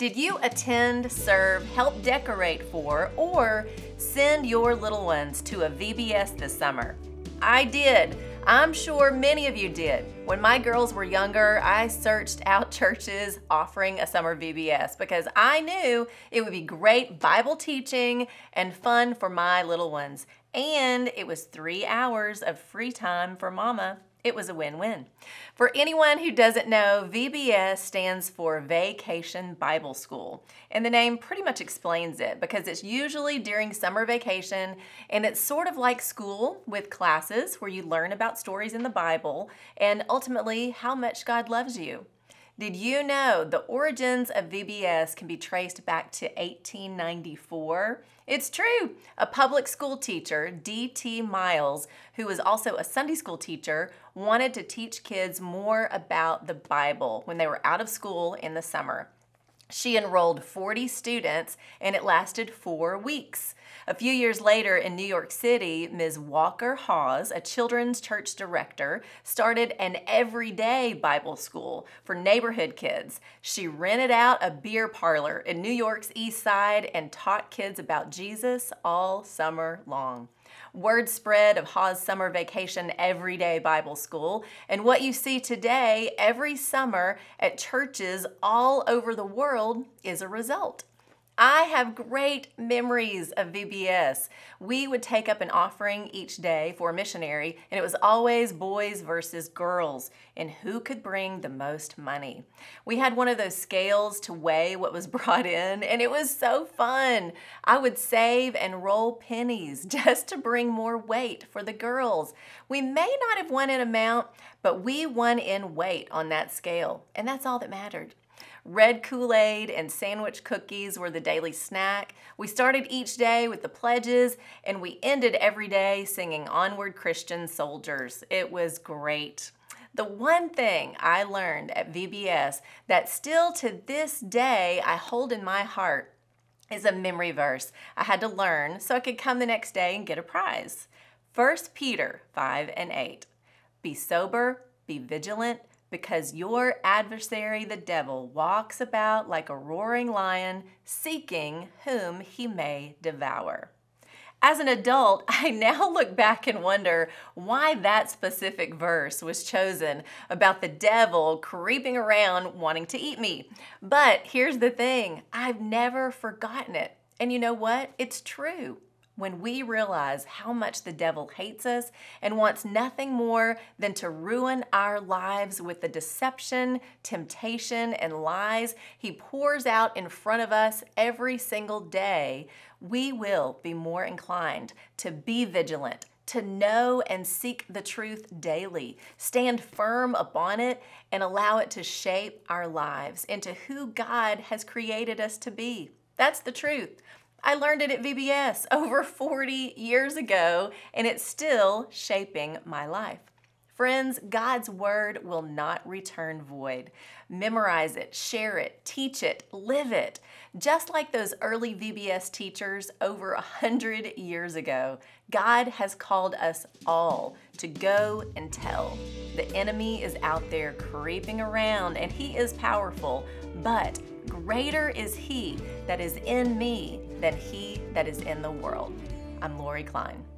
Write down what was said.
Did you attend, serve, help decorate for, or send your little ones to a VBS this summer? I did. I'm sure many of you did. When my girls were younger, I searched out churches offering a summer VBS because I knew it would be great Bible teaching and fun for my little ones. And it was 3 hours of free time for mama. It was a win-win. For anyone who doesn't know, VBS stands for Vacation Bible School. And the name pretty much explains it because it's usually during summer vacation, and it's sort of like school with classes where you learn about stories in the Bible and ultimately how much God loves you. Did you know the origins of VBS can be traced back to 1894? It's true. A public school teacher, D.T. Miles, who was also a Sunday school teacher, wanted to teach kids more about the Bible when they were out of school in the summer. She enrolled 40 students, and it lasted 4 weeks. A few years later in New York City, Ms. Walker Hawes, a children's church director, started an everyday Bible school for neighborhood kids. She rented out a beer parlor in New York's East Side and taught kids about Jesus all summer long. Word spread of Hawes Summer Vacation Everyday Bible School, and what you see today every summer at churches all over the world is a result. I have great memories of VBS. We would take up an offering each day for a missionary, and it was always boys versus girls, and who could bring the most money. We had one of those scales to weigh what was brought in, and it was so fun. I would save and roll pennies just to bring more weight for the girls. We may not have won in amount, but we won in weight on that scale, and that's all that mattered. Red Kool-Aid and sandwich cookies were the daily snack. We started each day with the pledges, and we ended every day singing Onward Christian Soldiers. It was great. The one thing I learned at VBS that still to this day I hold in my heart is a memory verse I had to learn so I could come the next day and get a prize. 1 Peter 5:8. Be sober, be vigilant, because your adversary, the devil, walks about like a roaring lion, seeking whom he may devour. As an adult, I now look back and wonder why that specific verse was chosen about the devil creeping around wanting to eat me. But here's the thing, I've never forgotten it. And you know what? It's true. When we realize how much the devil hates us and wants nothing more than to ruin our lives with the deception, temptation, and lies he pours out in front of us every single day, we will be more inclined to be vigilant, to know and seek the truth daily, stand firm upon it, and allow it to shape our lives into who God has created us to be. That's the truth. I learned it at VBS over 40 years ago, and it's still shaping my life. Friends, God's word will not return void. Memorize it, share it, teach it, live it. Just like those early VBS teachers over 100 years ago, God has called us all to go and tell. The enemy is out there creeping around, and he is powerful, but greater is he that is in me than he that is in the world. I'm Lori Klein.